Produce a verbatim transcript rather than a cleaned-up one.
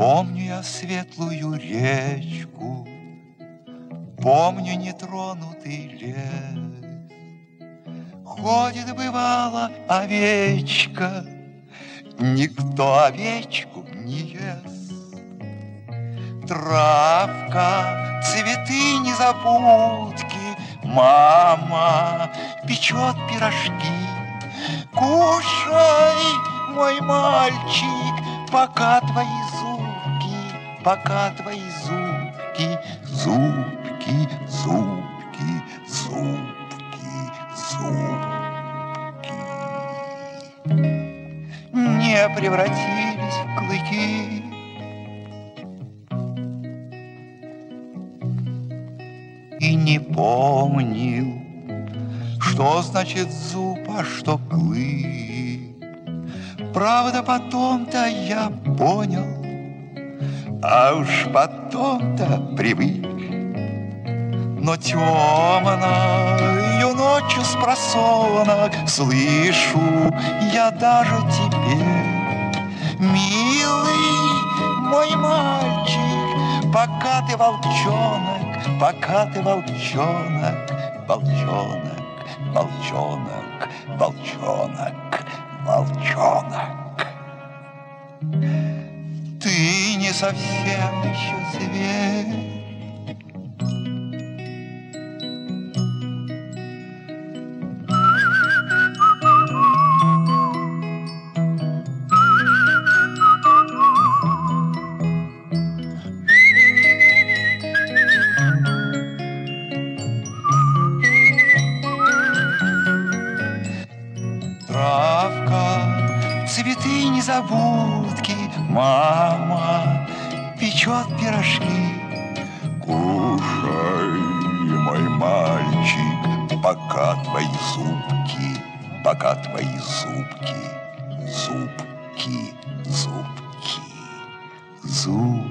Помню я светлую речку, помню нетронутый лес. Ходит, бывало, овечка, никто овечку не ест. Травка, цветы, незабудки, мама печет пирожки. Кушай, мой мальчик, пока твои зубки, пока твои зубки, зубки, зубки, зубки, зубки не превратились в клыки. И не помнил, что значит зуб, а что клык. Правда, потом-то я понял, а уж потом-то привык. Но темною ночью спросонок слышу я даже теперь: милый мой мальчик, пока ты волчонок, пока ты волчонок, волчонок, волчонок, волчонок, волчонок, ты не совсем еще зверь. Травка, цветы, незабудки, мама печет пирожки. Кушай, мой мальчик, пока твои зубки, пока твои зубки, зубки, зубки, зубки.